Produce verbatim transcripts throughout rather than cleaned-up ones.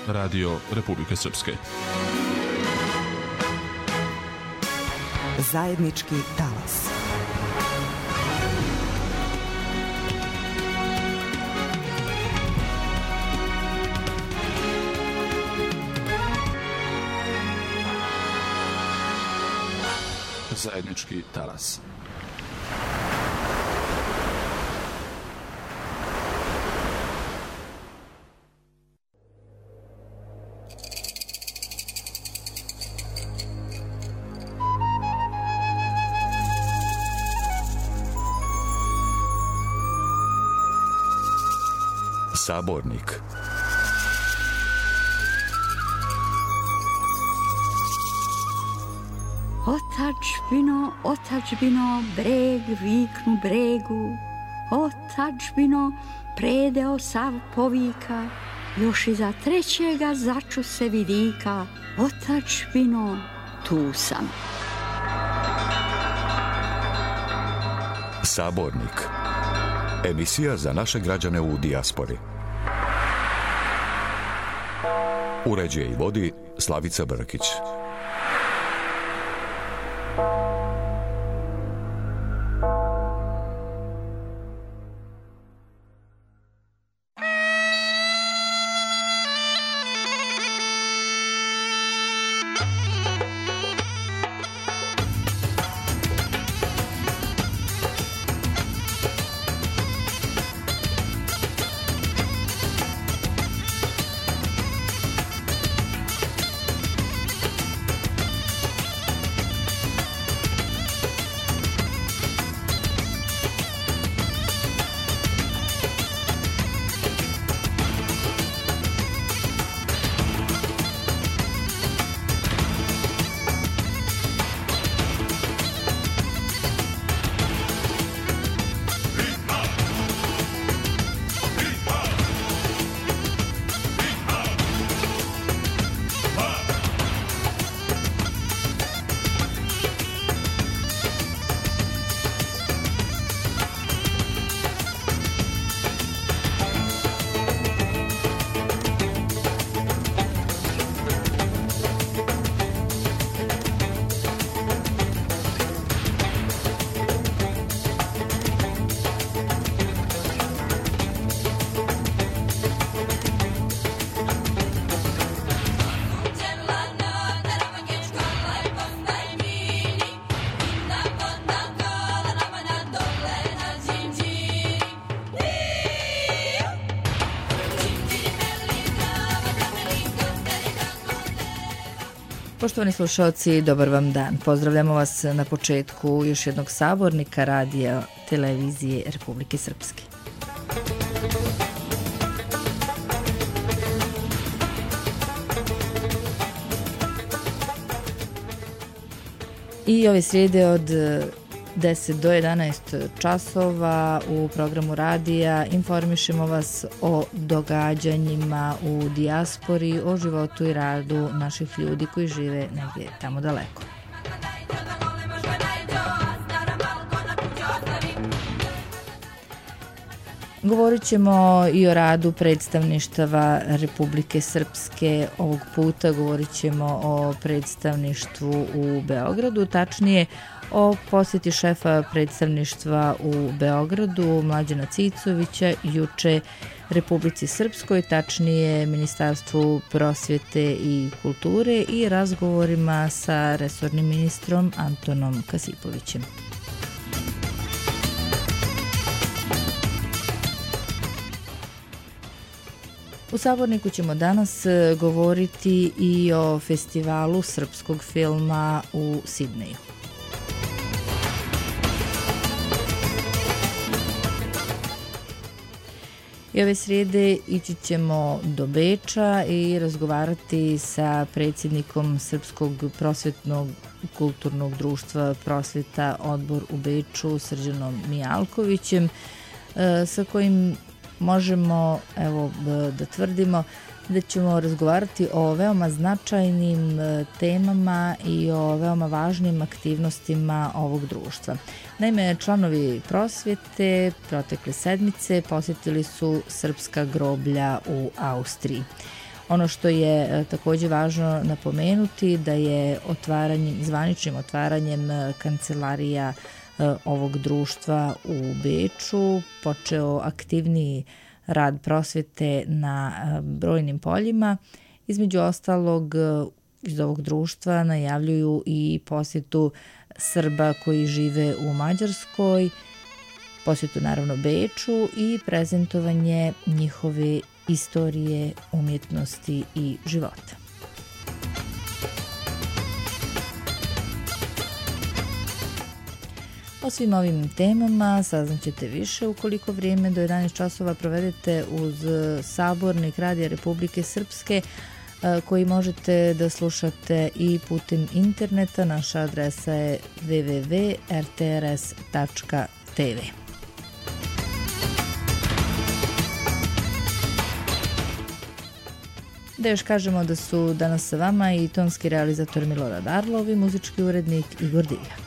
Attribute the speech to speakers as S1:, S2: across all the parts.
S1: Radio Republike Srpske.
S2: Zajednički talas.
S1: Zajednički talas.
S3: Sabornik.
S4: Otadžbino, otadžbino, breg viknu bregu, otadžbino, predeo sav povika, još iza trećega začu se vidika, otadžbino, tu sam.
S3: Sabornik. Emisija za naše građane u dijaspori. Uređuje i vodi Slavica Brkić.
S5: Poštovani slušalci, dobar vam dan. Pozdravljamo vas na početku još jednog sabornika radija televizije Republike Srpske. I ove srijede od deset do jedanaest časova u programu radija informišemo vas o događanjima u dijaspori, o životu i radu naših ljudi koji žive negdje tamo daleko. Govorit ćemo i o radu predstavništava Republike Srpske. Ovog puta govorit ćemo o predstavništvu u Beogradu, tačnije o posjeti šefa predstavništva u Beogradu, Mlađana Cicovića, juče Republici Srpskoj, tačnije Ministarstvu prosvjete i kulture i razgovorima sa resornim ministrom Antonom Kasipovićem. U Saborniku ćemo danas govoriti i o festivalu srpskog filma u Sidneju. I ove srijede ići ćemo do Beča i razgovarati sa predsjednikom Srpskog prosvjetnog kulturnog društva Prosvjeta Odbor u Beču, Srđanom Mijalkovićem, sa kojim možemo evo, da tvrdimo da ćemo razgovarati o veoma značajnim temama i o veoma važnim aktivnostima ovog društva. Naime, članovi prosvjete protekle sedmice posjetili su srpska groblja u Austriji. Ono što je takođe važno napomenuti da je otvaranjem, zvaničnim otvaranjem kancelarija ovog društva u Beču počeo aktivniji rad prosvete na brojnim poljima. Između ostalog, iz ovog društva najavljuju i posjetu Srba koji žive u Mađarskoj, posjetu naravno Beču i prezentovanje njihove istorije, umjetnosti i života. O svim ovim temama saznaćete više ukoliko vrijeme do jedanaest časova provedete uz Sabornik Radija Republike Srpske, koji možete da slušate i putem interneta. Naša adresa je w w w tačka r t r s tačka t v. Da još kažemo da su danas sa vama i tonski realizator Milorad Arlov i muzički urednik Igor Divjak.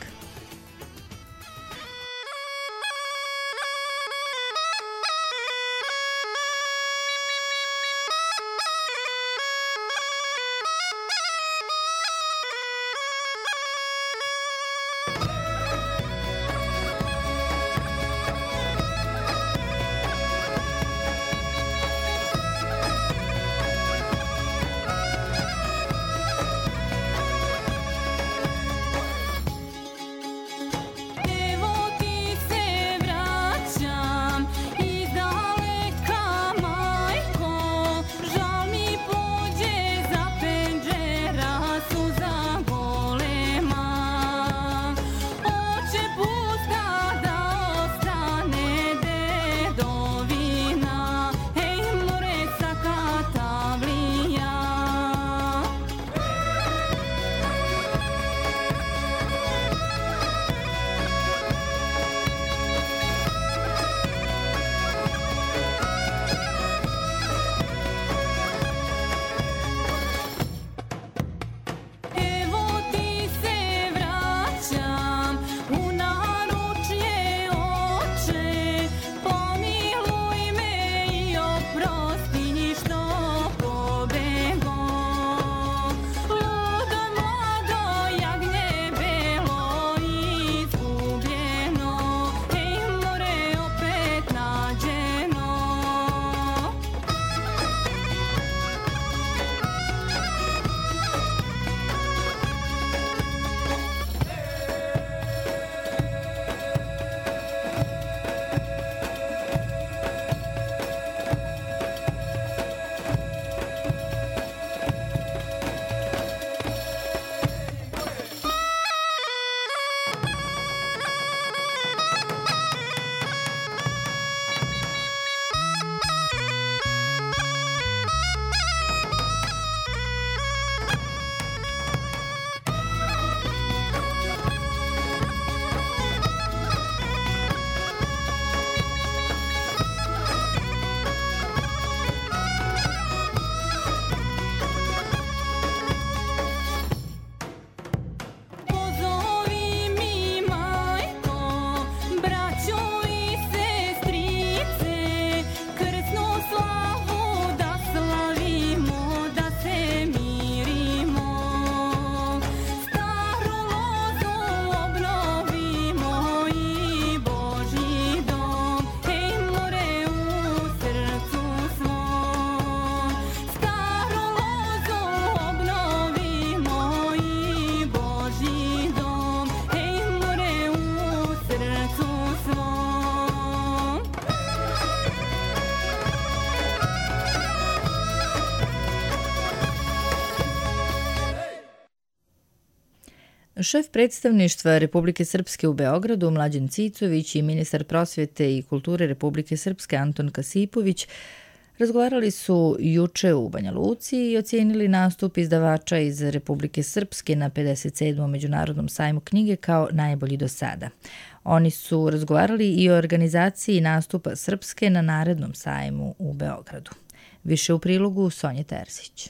S5: Šef predstavništva Republike Srpske u Beogradu Mlađan Cicović i ministar prosvjete i kulture Republike Srpske Anton Kasipović razgovarali su juče u Banja Luci i ocijenili nastup izdavača iz Republike Srpske na pedeset sedmom Međunarodnom sajmu knjige kao najbolji do sada. Oni su razgovarali i o organizaciji nastupa Srpske na narednom sajmu u Beogradu. Više u prilogu Sonje Terzić.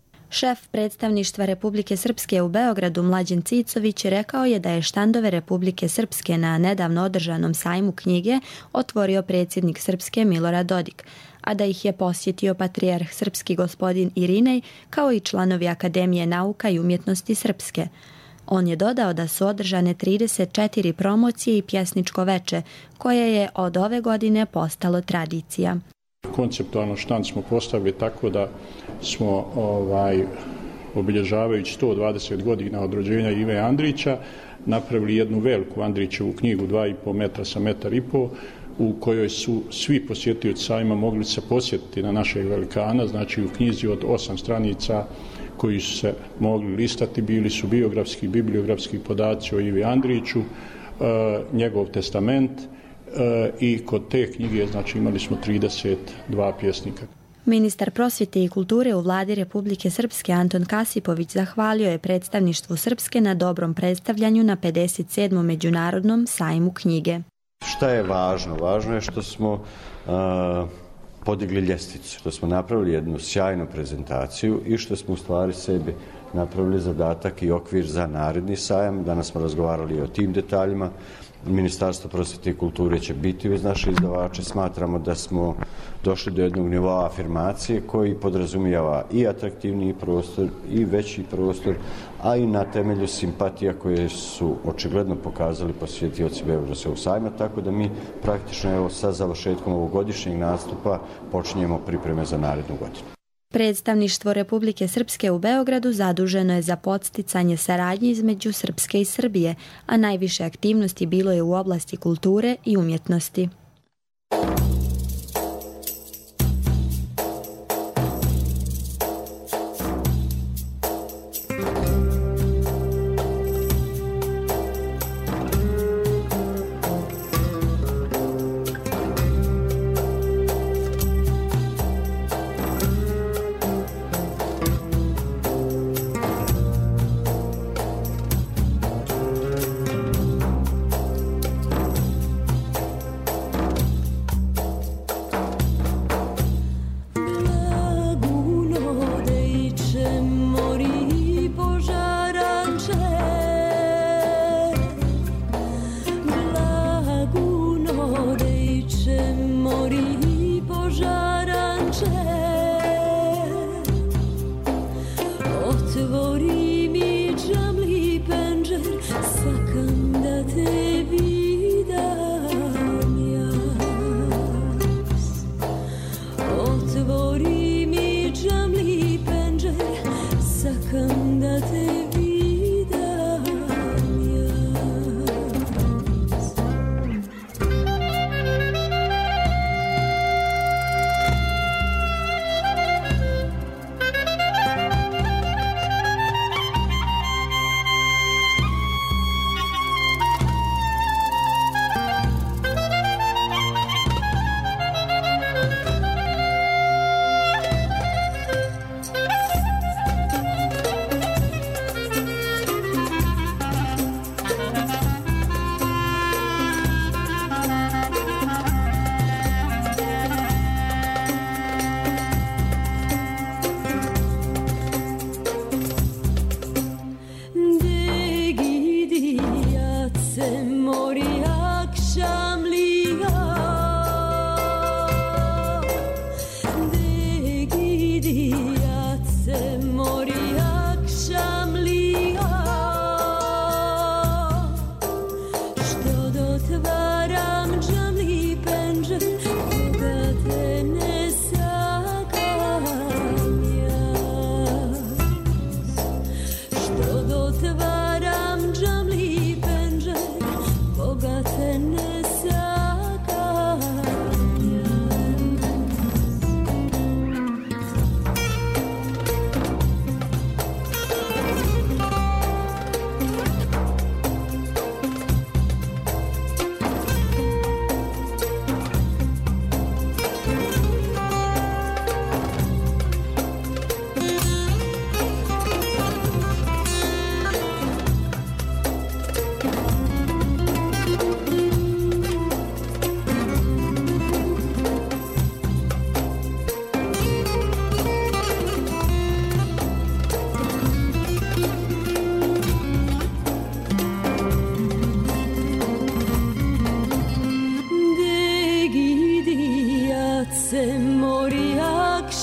S2: Šef predstavništva Republike Srpske u Beogradu Mlađan Cicović rekao je da je štandove Republike Srpske na nedavno održanom sajmu knjige otvorio predsjednik Srpske Milorad Dodik, a da ih je posjetio patrijarh srpski gospodin Irinej, kao i članovi Akademije nauka i umjetnosti srpske. On je dodao da su održane trideset četiri promocije i pjesničko veče, koje je od ove godine postalo tradicija.
S6: Konceptualno štand smo postavili tako da smo ovaj, obilježavajući sto dvadeset godina od rođenja Ive Andrića napravili jednu veliku Andrićevu knjigu dva i po metra sa metar i po, u kojoj su svi posjetioci sajma mogli se posjetiti na našeg velikana, znači u knjizi od osam stranica koji su se mogli listati, bili su biografski, bibliografski podaci o Ivi Andriću, njegov testament i kod te knjige znači imali smo trideset dva pjesnika.
S2: Ministar prosvjete i kulture u vladi Republike Srpske Anton Kasipović zahvalio je predstavništvu Srpske na dobrom predstavljanju na pedeset sedmom međunarodnom sajmu knjige.
S7: Šta je važno? Važno je što smo uh, podigli ljestvicu, što smo napravili jednu sjajnu prezentaciju i što smo u stvari sebi napravili zadatak i okvir za naredni sajam. Danas smo razgovarali o tim detaljima. Ministarstvo prosvjete i kulture će biti uz naše izdavače. Smatramo da smo došli do jednog nivoa afirmacije koji podrazumijeva i atraktivniji prostor i veći prostor, a i na temelju simpatija koje su očigledno pokazali posjetioci Beogradskog sajma, tako da mi praktično evo sa završetkom ovogodišnjeg nastupa počinjemo pripreme za narednu godinu.
S2: Predstavništvo Republike Srpske u Beogradu zaduženo je za podsticanje saradnje između Srpske i Srbije, a najviše aktivnosti bilo je u oblasti kulture i umjetnosti.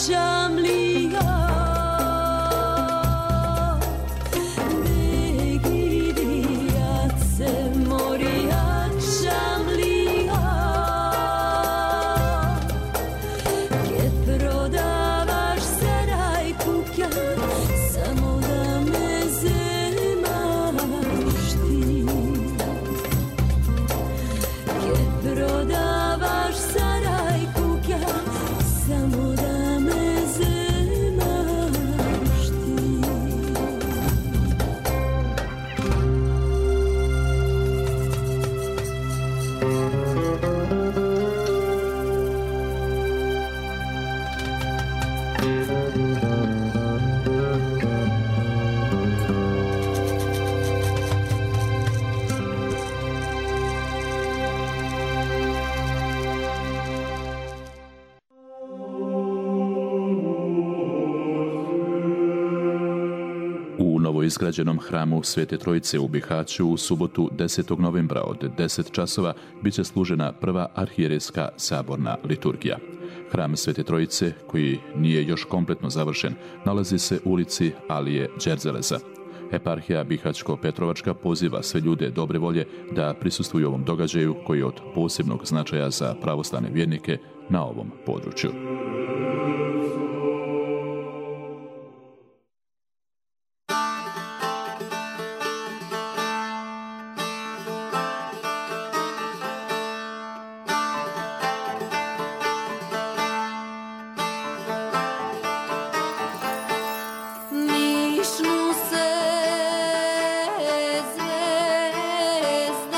S1: Izgrađenom hramu Svete Trojice u Bihaću u subotu desetog novembra od deset časova biće služena prva arhijerejska saborna liturgija. Hram Svete Trojice, koji nije još kompletno završen, nalazi se u ulici Alije Đerzeleza. Eparhija Bihaćko-Petrovačka poziva sve ljude dobre volje da prisustvuju ovom događaju koji je od posebnog značaja za pravoslavne vjernike na ovom području.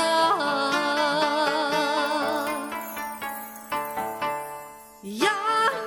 S8: Ja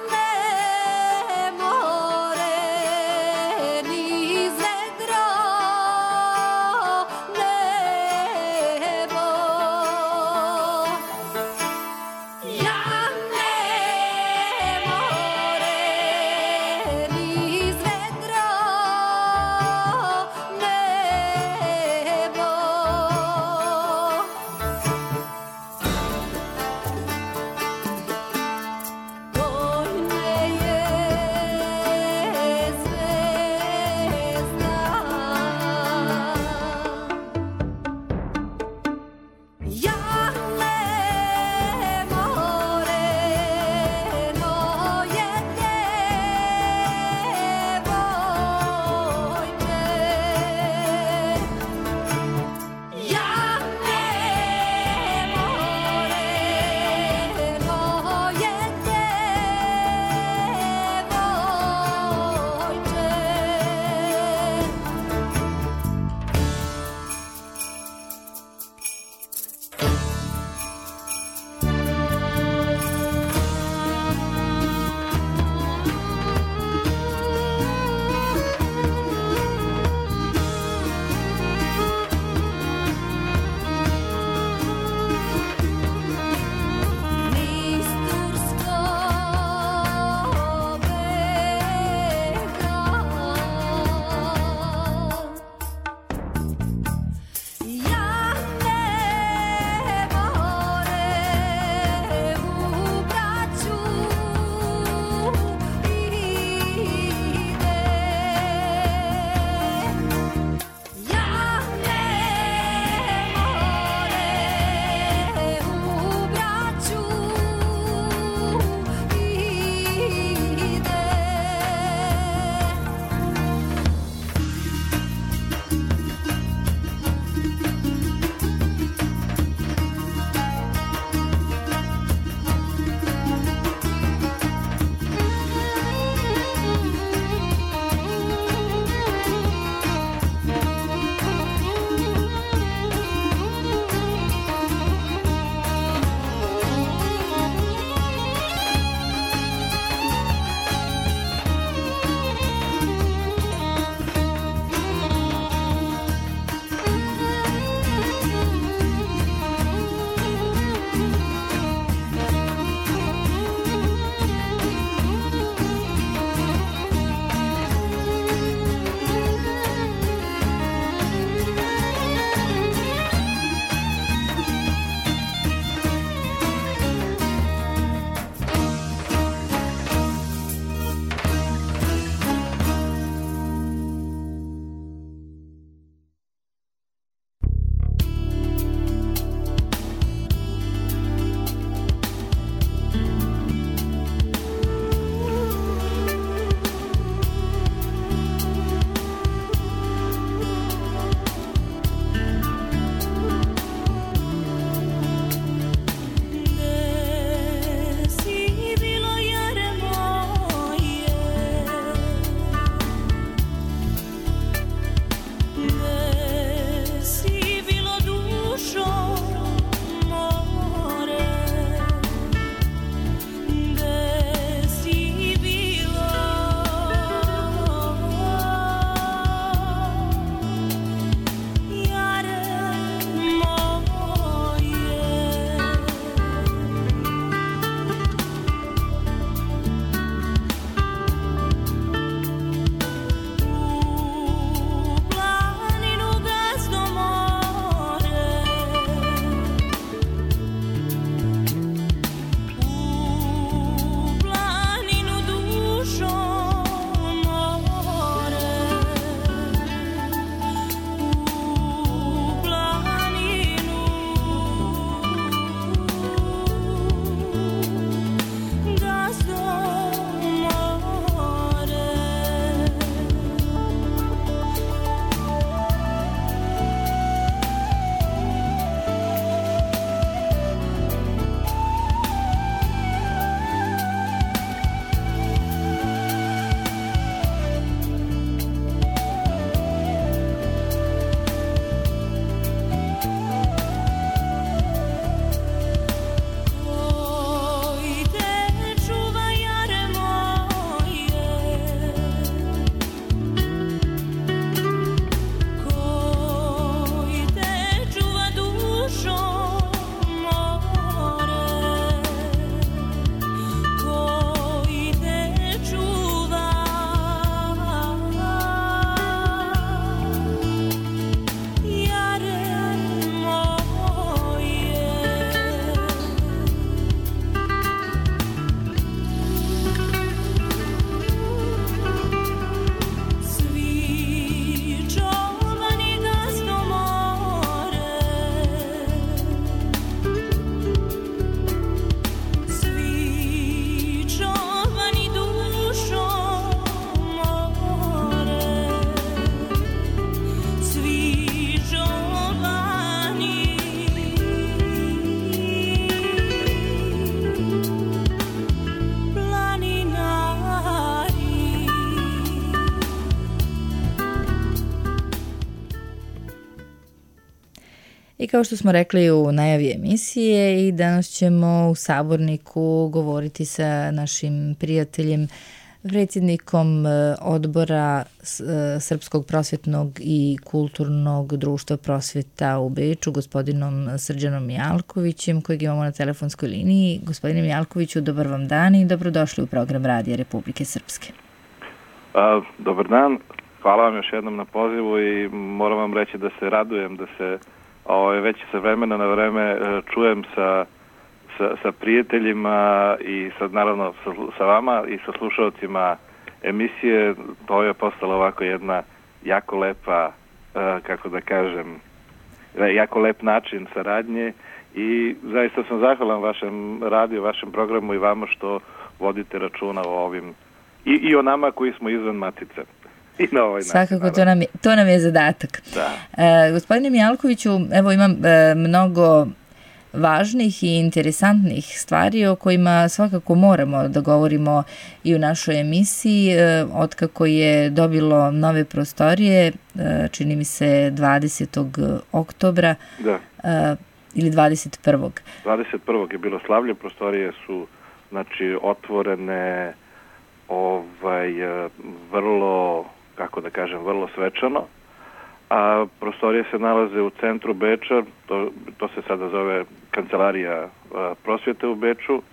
S5: kao što smo rekli u najavi emisije, i danas ćemo u Saborniku govoriti sa našim prijateljem, predsjednikom odbora Srpskog prosvetnog i kulturnog društva prosveta u Beču, gospodinom Srđanom Mijalkovićem, kojeg imamo na telefonskoj liniji. Gospodine Mijalkoviću, dobar vam dan i dobrodošli u program Radija Republike Srpske.
S8: A, dobar dan, hvala vam još jednom na pozivu i moram vam reći da se radujem da se ovaj, već sa vremena na vreme čujem sa Sa, sa prijateljima i sa, naravno sa, sa vama i sa slušalcima emisije. To je postala ovako jedna jako lepa, uh, kako da kažem, jako lep način saradnje i zaista sam zahvalan vašem radiju, vašem programu i vama što vodite računa o ovim i, i o nama koji smo izvan matice. I na ovaj način.
S5: Svakako, to nam je, to nam je zadatak.
S8: Da.
S5: Uh, gospodine Mijalkoviću, evo imam uh, mnogo važnih i interesantnih stvari o kojima svakako moramo da govorimo i u našoj emisiji. Otkako je dobilo nove prostorije, čini mi se dvadesetog oktobra,
S8: da.
S5: Ili dvadeset prvog
S8: dvadeset prvog je bilo slavlje, prostorije su znači otvorene ovaj vrlo, kako da kažem, vrlo svečano. A prostorije se nalaze u centru Beča, to, to se sada zove Kancelarija a, prosvjete u Beču,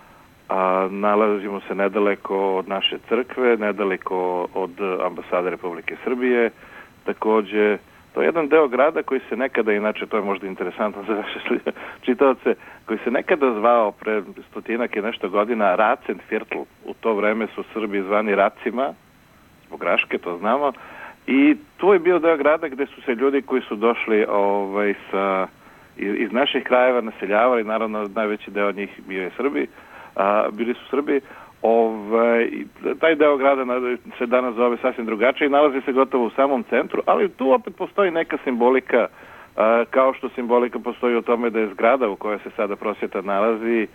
S8: a nalazimo se nedaleko od naše crkve, nedaleko od ambasade Republike Srbije. Takođe, to je jedan deo grada koji se nekada, inače to je možda interesantno za vaše čitaoce, koji se nekada zvao pre stotinak i nešto godina Racenviertel. U to vreme su Srbi zvani Racima, zbog Raške, to znamo. I tu je bio deo grada gde su se ljudi koji su došli ovaj, sa, iz, iz naših krajeva naseljavali, naravno najveći deo njih bio je Srbi, a, bili su Srbi. Ovaj, taj deo grada se danas zove sasvim drugačije i nalazi se gotovo u samom centru, ali tu opet postoji neka simbolika, a, kao što simbolika postoji u tome da je zgrada u kojoj se sada prosvjeta nalazi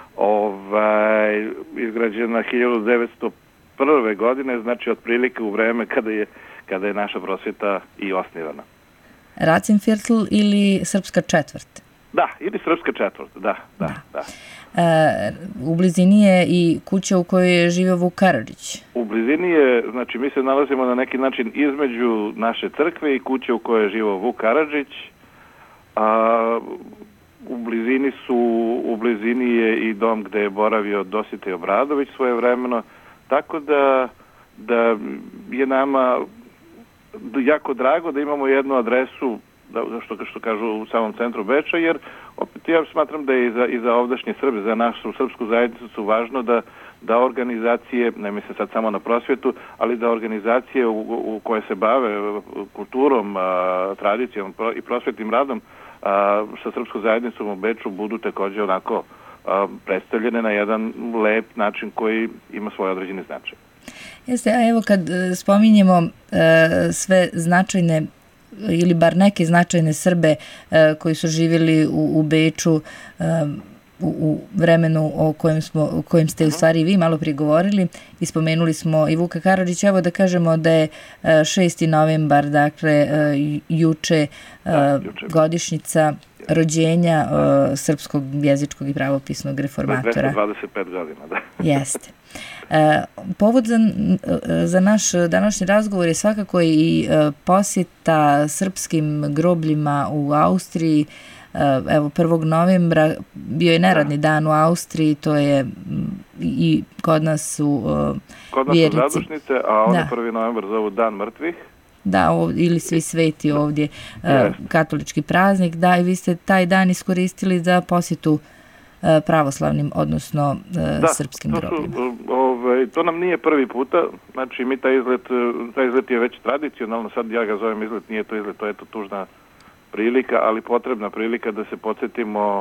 S8: ovaj, izgrađena hiljadu devetsto prve godine, znači otprilike u vreme kada je kada je naša prosvjeta i osnivana.
S5: Racenviertel ili Srpska četvrt?
S8: Da, ili Srpska četvrt, da, da, da. da.
S5: E, u blizini je i kuća u kojoj je živio Vuk Karadžić.
S8: U blizini je, znači mi se nalazimo na neki način između naše crkve i kuće u kojoj je živio Vuk Karadžić. A, u blizini su, u blizini je i dom gde je boravio Dositej Obradović svojevremeno, tako da, da je nama jako drago da imamo jednu adresu, da, što, što kažu u samom centru Beča, jer opet ja smatram da je i za, i za ovdašnje Srbe, za našu srpsku zajednicu su važno da, da organizacije, ne mislim sad samo na prosvjetu, ali da organizacije u, u koje se bave kulturom, a, tradicijom i prosvjetnim radom a, sa srpskom zajednicom u Beču budu također onako a, predstavljene na jedan lep način koji ima svoj određeni značaj.
S5: Jeste, a evo kad spominjemo e, sve značajne ili bar neke značajne Srbe e, koji su živjeli u, u Beču e, u, u vremenu o kojem, smo, o kojem ste u stvari i vi malo prigovorili i spomenuli smo i Vuka Karadžića, evo da kažemo da je šesti novembar, dakle e, juče, e,
S8: da, juče
S5: godišnjica rođenja e, srpskog jezičkog i pravopisnog reformatora.
S8: dvesta dvadeset pet godina, da.
S5: Jeste. E, povod za, za naš današnji razgovor je svakako i posjeta srpskim grobljima u Austriji. Evo, prvog novembra bio je neradni dan u Austriji, to je i kod nas su
S8: kod nas
S5: vjerici.
S8: Su zadušnice, a oni prvi novembar zovu Dan mrtvih.
S5: Da, ili Svi sveti ovdje, yes. Katolički praznik, da, i vi ste taj dan iskoristili za posjetu pravoslavnim, odnosno
S8: da,
S5: srpskim
S8: to
S5: grobljima.
S8: Su, ove, to nam nije prvi puta, znači mi taj izlet, taj izlet je već tradicionalno, sad ja ga zovem izlet, nije to izlet, to je to tužna prilika, ali potrebna prilika da se podsjetimo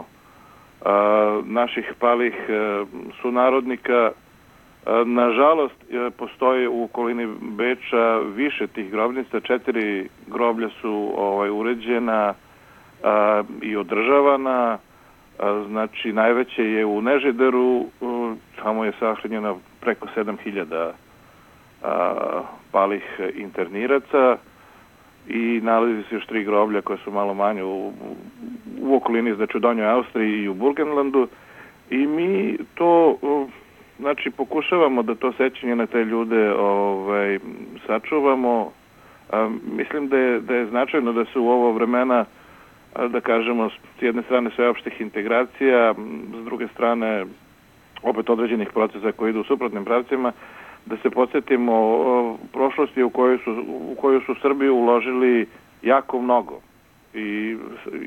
S8: a, naših palih a, sunarodnika. A, nažalost, a, postoji u okolini Beča više tih grobnica, četiri groblja su ovaj, uređena a, i održavana. Znači, najveće je u Nežederu, tamo je sahranjeno preko sedam hiljada palih interniraca. i nalazi se još tri groblja koje su malo manje u, u okolini, znači u Donjoj Austriji i u Burgenlandu, i mi to, znači, pokušavamo da to sećanje na te ljude ovaj, sačuvamo. A, mislim da je, da je značajno da se u ovo vremena, da kažemo, s jedne strane sveopštih integracija, s druge strane opet određenih procesa koji idu u suprotnim pravcima, da se podsjetimo o prošlosti u kojoj su, u koju su Srbi uložili jako mnogo. I,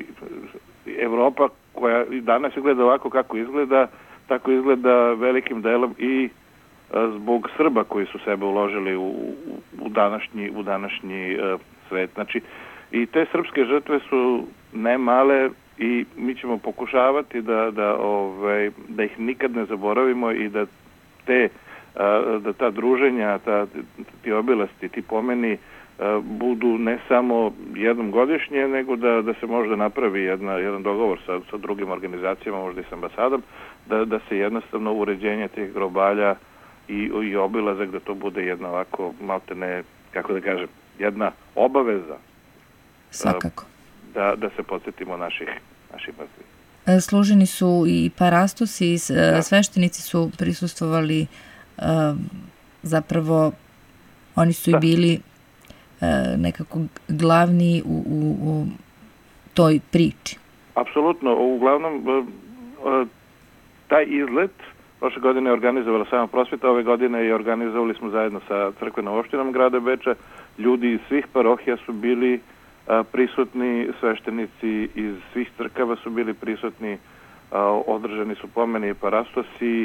S8: i Evropa koja danas izgleda ovako kako izgleda, tako izgleda velikim delom i a, zbog Srba koji su sebe uložili u, u današnji, u današnji a, svet. Znači, i te srpske žrtve su ne male i mi ćemo pokušavati da, da, ovaj, da ih nikad ne zaboravimo i da te da ta druženja, ta, ti obilasti, ti pomeni budu ne samo jednom godišnje, nego da, da se možda napravi jedna, jedan dogovor sa, sa drugim organizacijama, možda i s ambasadom, da, da se jednostavno uređenje tih grobalja i, i obilazak, da to bude jedna ovako, malte ne, kako da kažem, jedna obaveza.
S5: Svakako.
S8: Da, da se podsjetimo naših, naših mrtvih.
S5: Služeni su i parastosi, da. Sveštenici su prisustvovali. Zapravo oni su da. i bili nekako glavni u, u, u toj priči.
S8: Apsolutno. Uglavnom taj izlet prošle godine je organizovala sama prosvjeta, ove godine je organizovali smo zajedno sa crkvenom opštinom grada Beča. Ljudi iz svih parohija su bili prisutni, sveštenici iz svih crkava su bili prisutni, održani su pomeni i parastosi.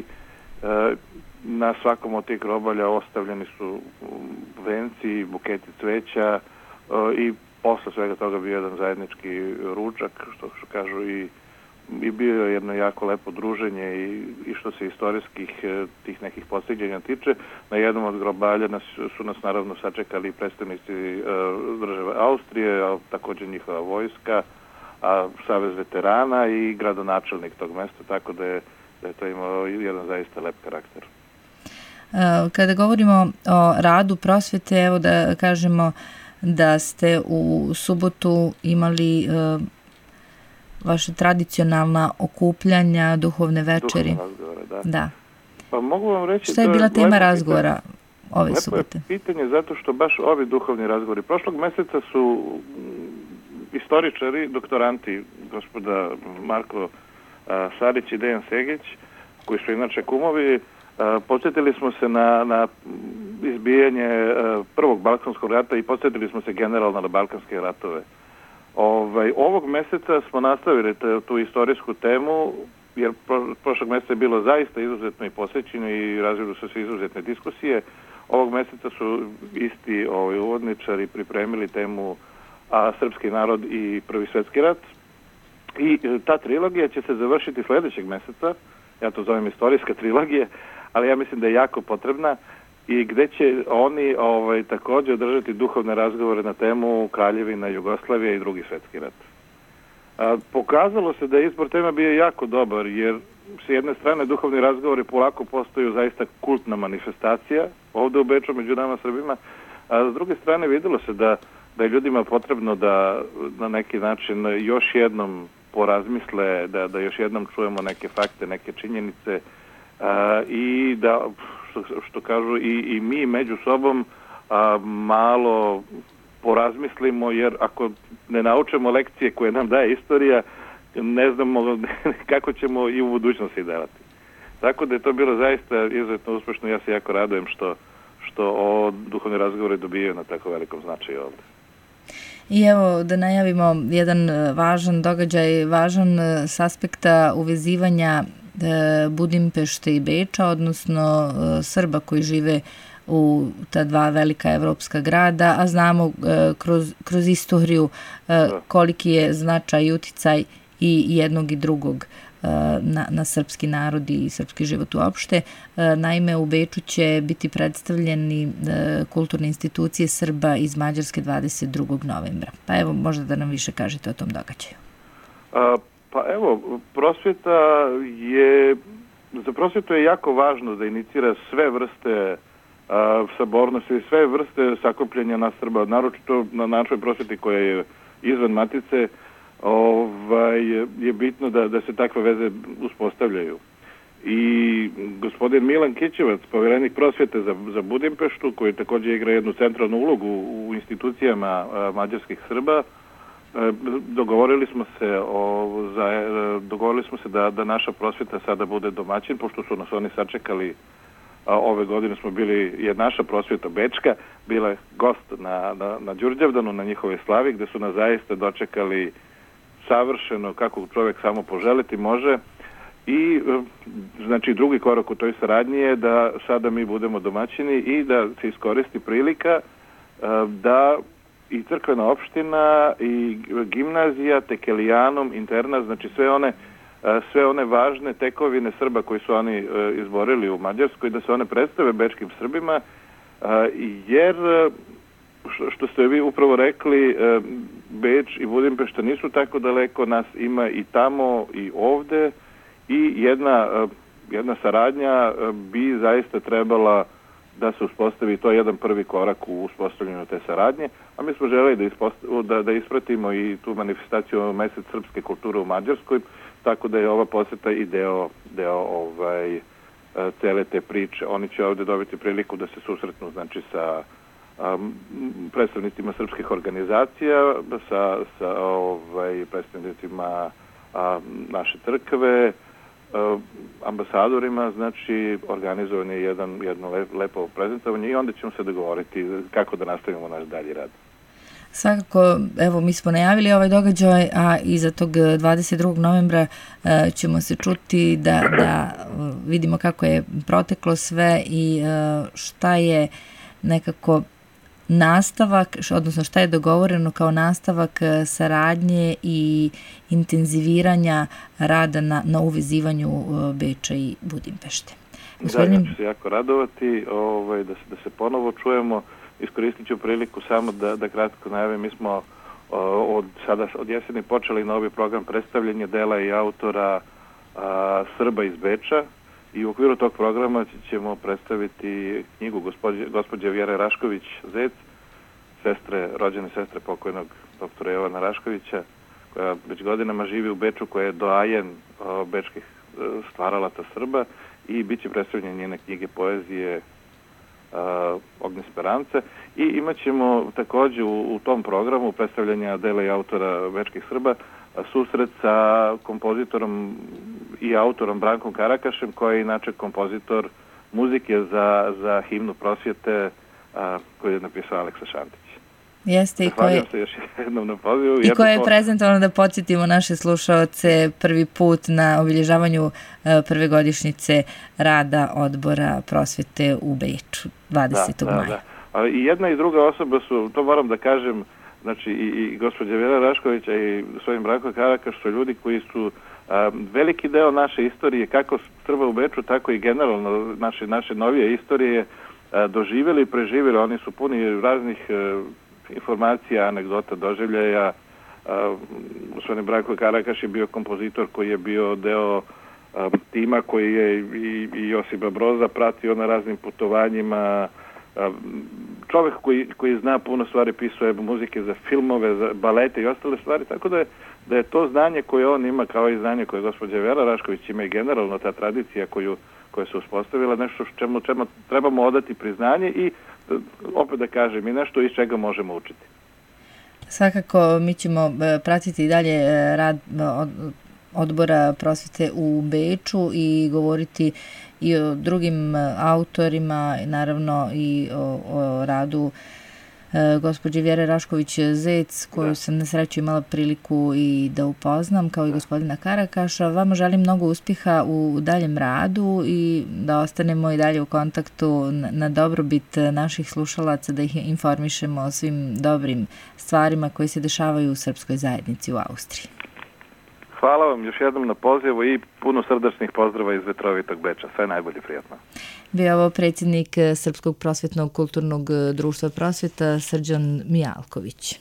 S8: Na svakom od tih grobalja ostavljeni su venci, buketi cveća i posle svega toga bio jedan zajednički ručak, što, što kažu, i, i bio je jedno jako lepo druženje i, i što se istorijskih tih nekih postiđenja tiče. Na jednom od grobalja nas, su nas naravno sačekali predstavnici uh, države Austrije, a također njihova vojska, a Savez veterana i gradonačelnik tog mesta, tako da je, da je to imao jedan zaista lep karakter.
S5: Kada govorimo o radu prosvete, evo da kažemo da ste u subotu imali uh, vaše tradicionalna okupljanja, duhovne večeri.
S8: Duhovne razgovore, da.
S5: Da.
S8: Pa mogu vam reći...
S5: Šta je bila tema razgovora ove
S8: lepo
S5: subote?
S8: Lepo je pitanje zato što baš ovi duhovni razgovori. Prošlog meseca su istoričari, doktoranti, gospoda Marko a, Sarić i Dejan Segić, koji su inače kumovi, a, podsjetili smo se na, na izbijanje a, prvog Balkanskog rata i podsjetili smo se generalno na Balkanske ratove. Ovaj, ovog meseca smo nastavili te, tu istorijsku temu, jer pro, prošlog meseca je bilo zaista izuzetno i posvećeno i razvili su se izuzetne diskusije. Ovog meseca su isti ovaj, uvodničari pripremili temu a, Srpski narod i Prvi svjetski rat. I ta trilogija će se završiti sljedećeg meseca, ja to zovem istorijska trilogija, ali ja mislim da je jako potrebna, i gde će oni ovaj, također održati duhovne razgovore na temu Kraljevina Jugoslavije i Drugi svjetski rat. A, pokazalo se da je izbor tema bio jako dobar, jer s jedne strane duhovni razgovori polako postaju zaista kultna manifestacija ovdje u Beču među nama Srbima, a s druge strane vidjelo se da, da je ljudima potrebno da na neki način još jednom porazmisle, da, da još jednom čujemo neke fakte, neke činjenice, a, i da, što, što kažu, i, i mi među sobom a, malo porazmislimo, jer ako ne naučimo lekcije koje nam daje istorija, ne znamo kako ćemo i u budućnosti delati. Tako da je to bilo zaista izuzetno uspešno. Ja se jako radujem što, što o duhovni razgovori dobijaju na tako velikom značaju ovdje.
S5: I evo da najavimo jedan važan događaj, važan s aspekta uvezivanja Budimpešte i Beča, odnosno Srba koji žive u ta dva velika evropska grada, a znamo kroz, kroz istoriju koliki je značaj i uticaj i jednog i drugog na, na srpski narod i srpski život uopšte. Naime, u Beču će biti predstavljeni kulturne institucije Srba iz Mađarske dvadeset drugog novembra. Pa evo, možda da nam više kažete o tom događaju.
S8: A, pa evo, prosvjeta je, za prosvjetu je jako važno da inicira sve vrste a, sabornosti, sve vrste sakupljenja na Srba, naročito na našoj prosveti koja je izvan matice, ovaj, je bitno da, da se takve veze uspostavljaju. I gospodin Milan Kićevac, povjerenik prosvjete za, za Budimpeštu, koji također igra jednu centralnu ulogu u institucijama a, mađarskih Srba, a, dogovorili smo se o, za, a, dogovorili smo se da, da naša prosvjeta sada bude domaćin, pošto su nas oni sačekali. A, ove godine smo bili, je naša prosvjeta bečka bila je gost na, na, na Đurđevdanu, na njihove slavi, gde su nas zaista dočekali savršeno, kako čovjek samo poželiti može. I znači drugi korak u toj saradnji je da sada mi budemo domaćini i da se iskoristi prilika da i crkvena opština i gimnazija, tekelijanum, internat, znači sve one sve one važne tekovine Srba koji su oni izborili u Mađarskoj, da se one predstave bečkim Srbima, jer što ste vi upravo rekli, Beč i Budimpešta nisu tako daleko, nas ima i tamo i ovde, i jedna, jedna saradnja bi zaista trebala da se uspostavi, to je jedan prvi korak u uspostavljanju te saradnje, a mi smo želeli da, da, da ispratimo i tu manifestaciju Mesec srpske kulture u Mađarskoj, tako da je ova poseta i deo, deo ovaj, cele te priče. Oni će ovde dobiti priliku da se susretnu, znači, sa um, predstavnicima srpskih organizacija, sa, sa ovaj, predstavnicima a, naše crkve, ambasadorima, znači organizovan je jedan, jedno lepo prezentovanje i onda ćemo se dogovoriti kako da nastavimo naš dalji rad.
S5: Svakako, evo, mi smo najavili ovaj događaj, a iza tog dvadeset drugog novembra ćemo se čuti da, da vidimo kako je proteklo sve i šta je nekako nastavak, odnosno šta je dogovoreno kao nastavak saradnje i intenziviranja rada na, na uvezivanju Beča i Budimpešte.
S8: Gospodin... Da, ja ću se jako radovati ovaj, da, se, da se ponovo čujemo. Iskoristit ću priliku samo da, da kratko najavim. Mi smo od, sada, od jeseni počeli novi program predstavljanja dela i autora a, Srba iz Beča i u okviru tog programa ćemo predstaviti knjigu gospođe, gospođe Vjere Rašković-Zec, sestre, rođene sestre pokojnog doktora Jovana Raškovića, koja već godinama živi u Beču, koja je doajen o, bečkih stvaralaca Srba, i bit će predstavljene njene knjige poezije Uh, Ognje Sperance, i imat ćemo također u, u tom programu predstavljanja dela i autora bečkih Srba susret sa kompozitorom i autorom Brankom Karakašem, koji je inače kompozitor muzike za, za himnu prosvjete uh, koju je napisao Aleksa Šantić.
S5: Jeste, i koje,
S8: se još jednom na pozivu.
S5: I koje je prezentovano, da podsjetimo naše slušaoce, prvi put na obilježavanju prve godišnjice rada odbora prosvete u Beču, dvadesetog maja. Da, da.
S8: Ali i jedna i druga osoba su, to moram da kažem, znači i, i gospođa Vjera Raškovića i gospodin Branko Karakaš su ljudi koji su a, veliki deo naše istorije, kako Srba u Beču, tako i generalno naše, naše novije istorije a, doživjeli i preživjeli. Oni su puni raznih a, informacija, anegdota, doživljaja. Uh, gospodin Branko Karakaš je bio kompozitor koji je bio deo uh, tima koji je i, i Josipa Broza pratio na raznim putovanjima. Uh, čovjek koji, koji zna puno stvari, pisuje muzike za filmove, za balete i ostale stvari, tako da je, da je to znanje koje on ima, kao i znanje koje gospođa Vera Rašković ima, i generalno ta tradicija koju, koja se uspostavila, nešto čemu, čemu trebamo odati priznanje i opet da kažem, i nešto iz čega možemo učiti.
S5: Svakako, mi ćemo pratiti i dalje rad odbora prosvete u Beču i govoriti i o drugim autorima, naravno i o, o radu gospođe Vjere Rašković-Zec, koju da. sam na sreću imala priliku i da upoznam, kao i gospodina Karakaša. Vama želim mnogo uspjeha u daljem radu i da ostanemo i dalje u kontaktu na dobrobit naših slušalaca, da ih informišemo o svim dobrim stvarima koji se dešavaju u srpskoj zajednici u Austriji.
S8: Hvala vam još jednom na pozivu i puno srdačnih pozdrava iz vetrovitog Beča. Sve najbolje, prijatno.
S5: Bio je ovo predsjednik Srpskog prosvjetnog kulturnog društva prosvjeta Srđan Mijalković.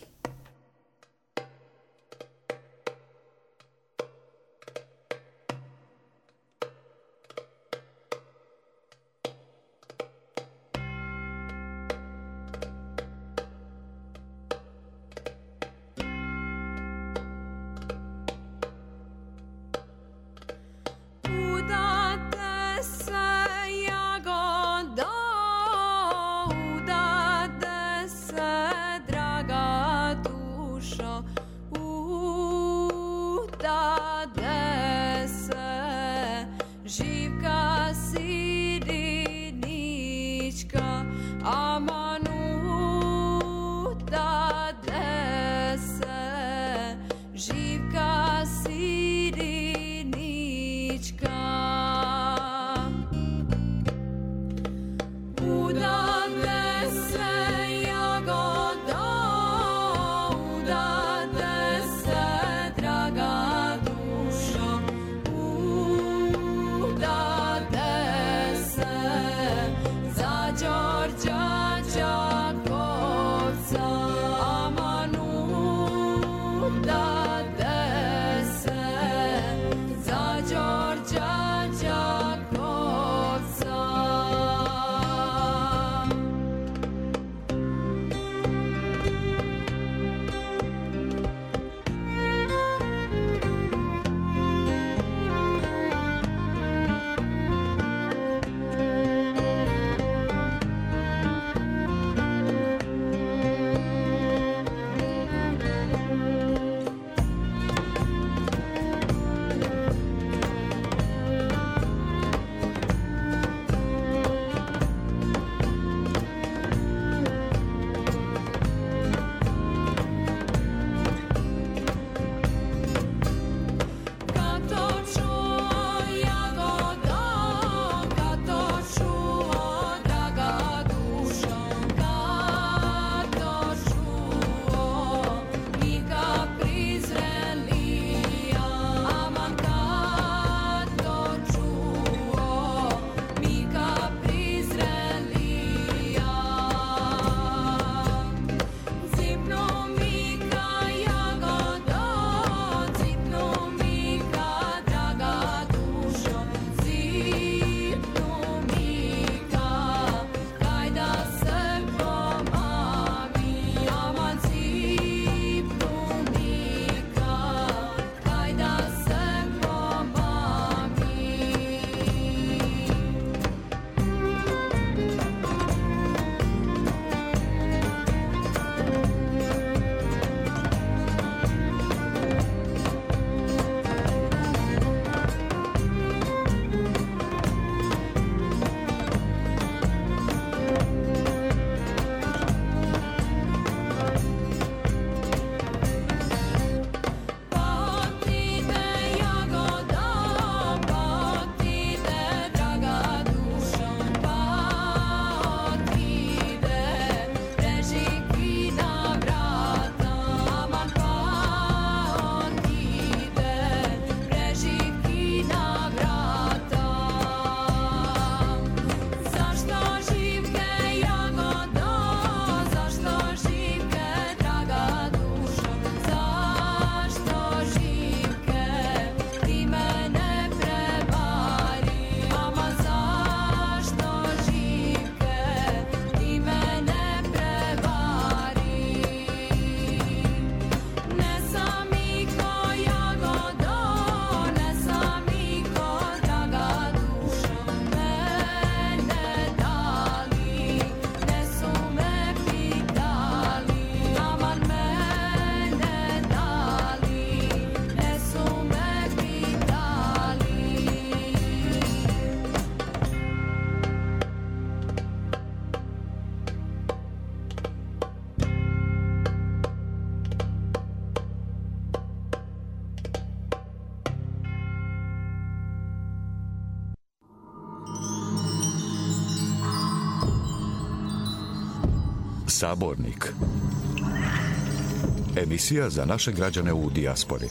S3: Sabornik. Emisija za naše građane u dijaspori.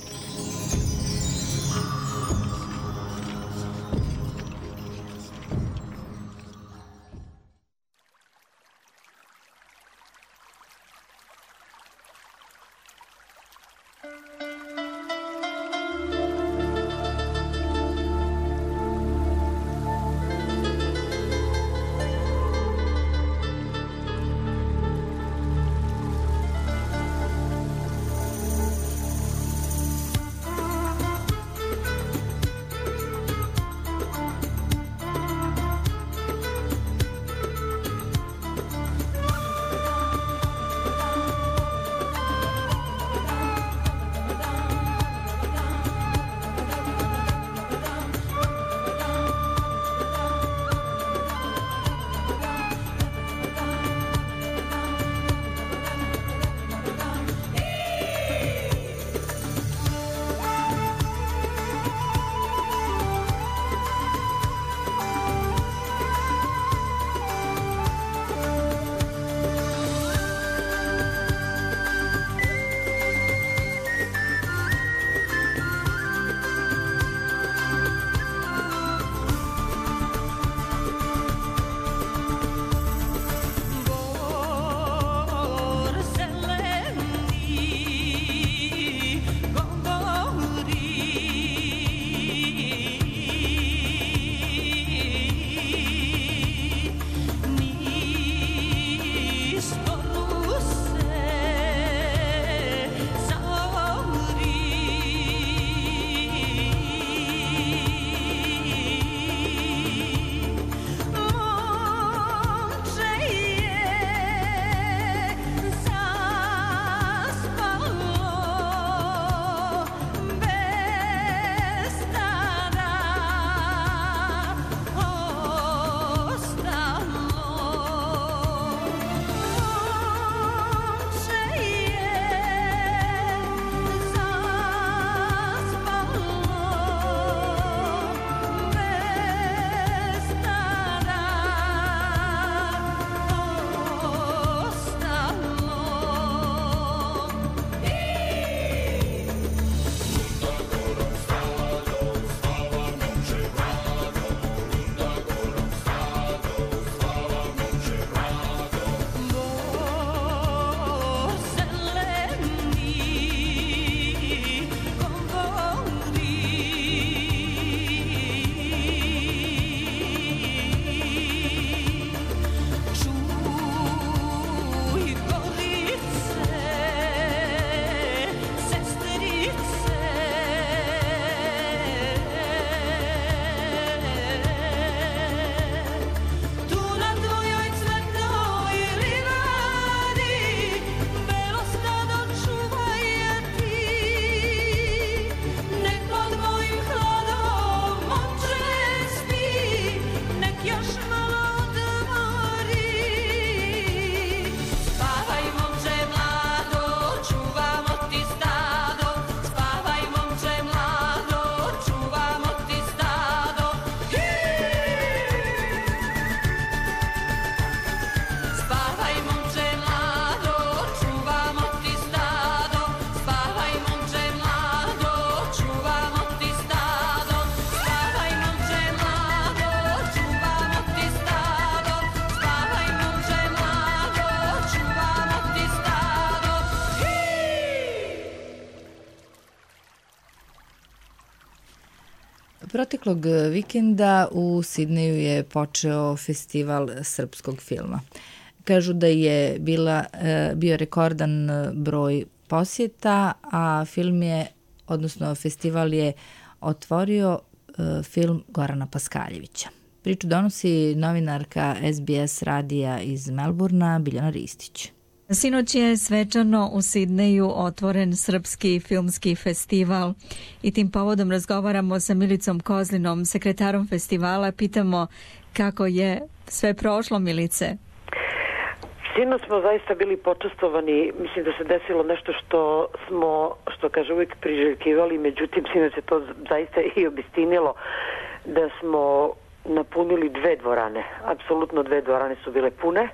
S5: Proteklog vikenda u Sidneju je počeo festival srpskog filma. Kažu da je bila, bio rekordan broj posjeta, a film je, odnosno festival je otvorio film Gorana Paskaljevića. Priču donosi novinarka S B S radija iz Melburna, Biljana Ristić.
S9: Sinoć je svečano u Sidneju otvoren Srpski filmski festival i tim povodom razgovaramo sa Milicom Kozlinom, sekretarom festivala. Pitamo kako je sve prošlo, Milice.
S10: Sinoć smo zaista bili počastovani, mislim da se desilo nešto što smo, što kaže, uvijek priželjkivali, međutim sinoć se to zaista i obistinilo, da smo napunili dve dvorane, apsolutno dve dvorane su bile pune.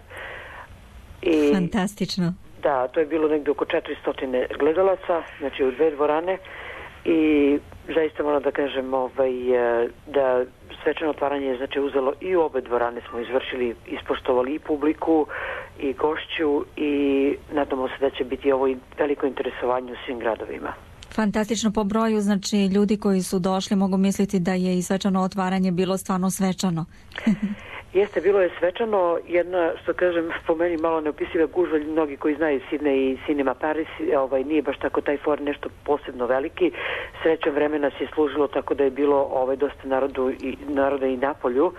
S10: I,
S9: fantastično.
S10: Da, to je bilo negdje oko četiristo gledalaca, znači u dve dvorane, i zaista moram da kažem ovaj, da svečano otvaranje je znači uzelo i u obe dvorane smo izvršili, ispoštovali i publiku i gošću i nadamo se da će biti ovo veliko interesovanje u svim gradovima.
S9: Fantastično po broju, znači ljudi koji su došli mogu misliti da je i svečano otvaranje bilo stvarno svečano.
S10: Jeste, bilo je svečano, jedna, što kažem, po meni malo neopisiva gužva, mnogi koji znaju Sidney i Cinema Paris, ovaj, nije baš tako taj for nešto posebno veliki, srećom vremena se je služilo tako da je bilo ovaj, dosta narodu i, naroda i na polju,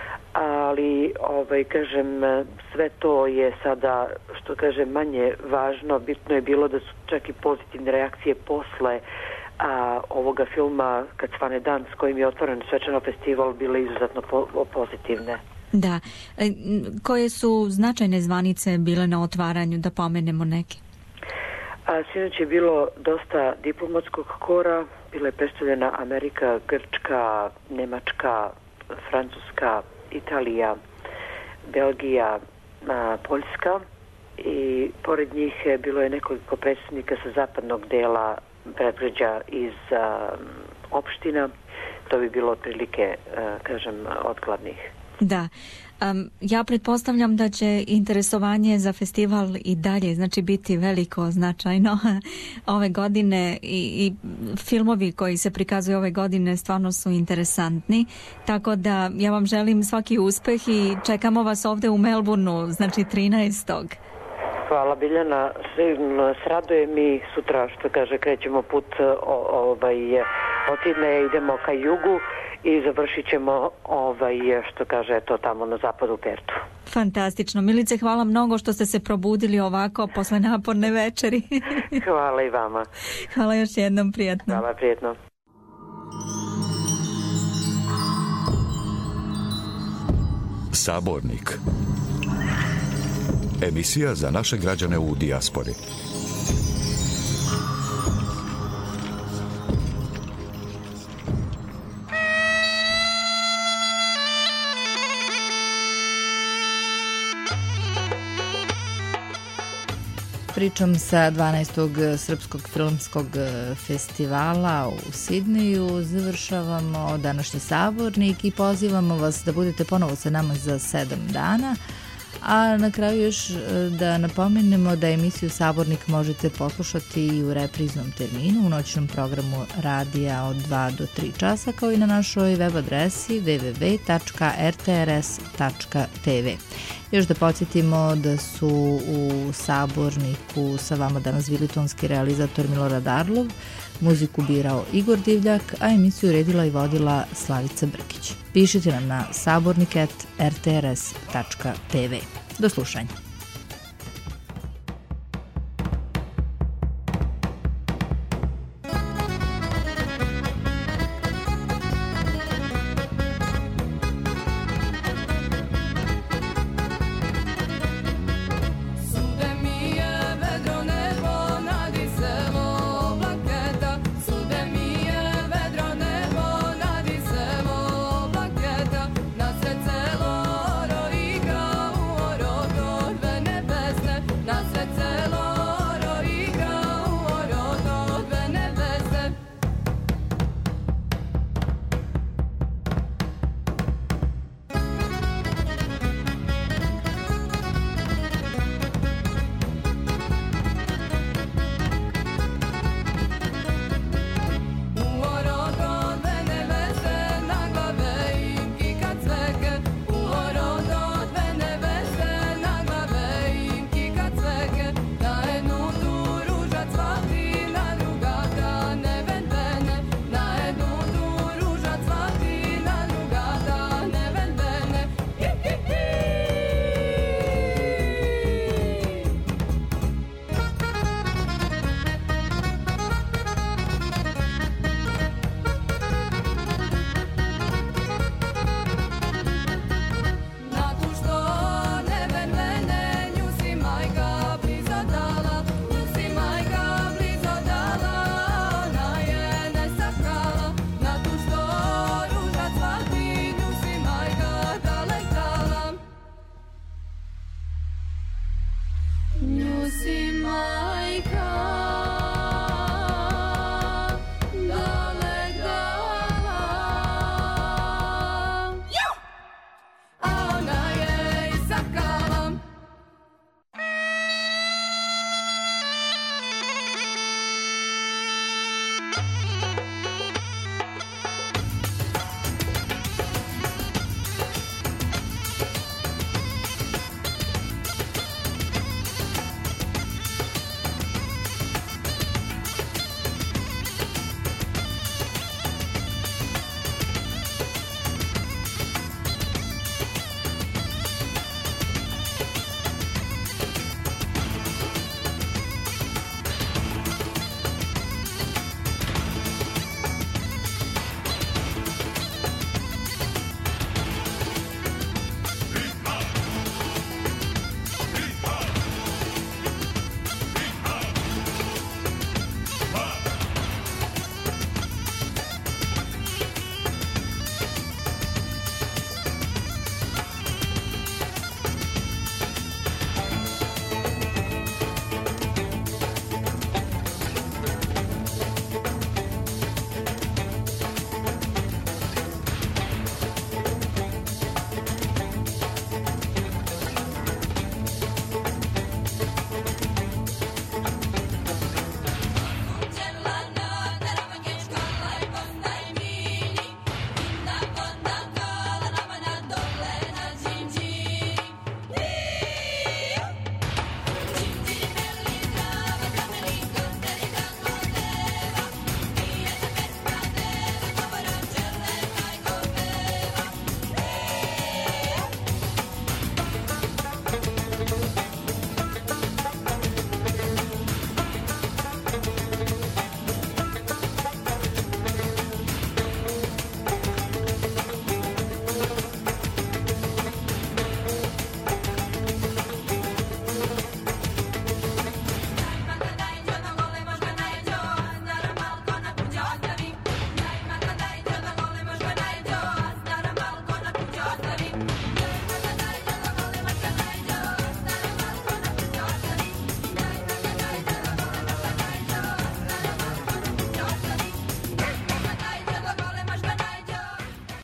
S10: ali ovaj, kažem, sve to je sada, što kažem, manje važno, bitno je bilo da su čak i pozitivne reakcije posle a, ovoga filma Kad svane dan s kojim je otvoren svečano festival bile izuzetno po, pozitivne.
S9: Da. E, koje su značajne zvanice bile na otvaranju, da pomenemo neke?
S10: A, sinoć je bilo dosta diplomatskog kora, bila je predstavljena Amerika, Grčka, Nemačka, Francuska, Italija, Belgija, a, Poljska i pored njih je bilo je nekoliko predstavnika sa zapadnog dela predgrađa iz a, opština. To bi bilo otprilike, a, kažem, od glavnih.
S9: Da. Um, ja pretpostavljam da će interesovanje za festival i dalje znači biti veliko, značajno ove godine i, i filmovi koji se prikazuju ove godine stvarno su interesantni, tako da ja vam želim svaki uspeh i čekamo vas ovdje u Melbourneu, znači trinaestog
S10: Hvala Biljana, s raduje mi sutra, što kaže, krećemo put o, ovaj, od Sidneja idemo ka jugu i završit ćemo ovaj, što kaže, to tamo na zapadu Pertu.
S9: Fantastično. Milice, hvala mnogo što ste se probudili ovako posle naporne večeri.
S10: Hvala i vama.
S9: Hvala još jednom, prijatno.
S10: Hvala, prijatno.
S3: Sabornik. Emisija za naše građane u dijaspori.
S5: Pričom sa dvanaestog Srpskog filmskog festivala u Sidneju završavamo današnji sabornik i pozivamo vas da budete ponovo sa nama za sedam dana. A na kraju još da napomenemo da emisiju Sabornik možete poslušati i u repriznom terminu u noćnom programu radija od dva do tri časa, kao i na našoj web adresi w w w tačka r t r s tačka t v. Još da podsjetimo da su u Saborniku sa vama danas bili tonski realizator Milorad Arlov, muziku birao Igor Divljak, a emisiju uredila i vodila Slavica Brkić. Pišite nam na sabornik at r t r s tačka t v. Do slušanja.